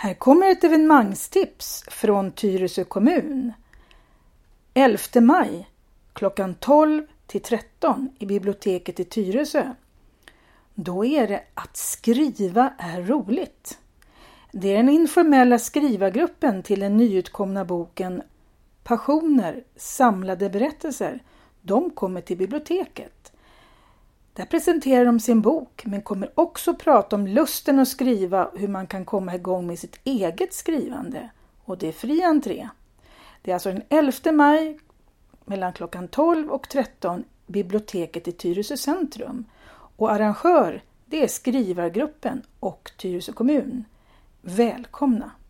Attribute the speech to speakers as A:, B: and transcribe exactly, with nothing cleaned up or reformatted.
A: Här kommer ett evenemangstips från Tyresö kommun. elfte maj klockan tolv till tretton i biblioteket i Tyresö. Då är det att skriva är roligt. Det är den informella skrivargruppen till den nyutkomna boken Passioner, samlade berättelser. De kommer till biblioteket. Där presenterar de sin bok men kommer också prata om lusten att skriva, hur man kan komma igång med sitt eget skrivande. Och det är fri entré. Det är alltså den elfte maj mellan klockan tolv och tretton biblioteket i Tyresö centrum. Och arrangör det är skrivargruppen och Tyresö kommun. Välkomna!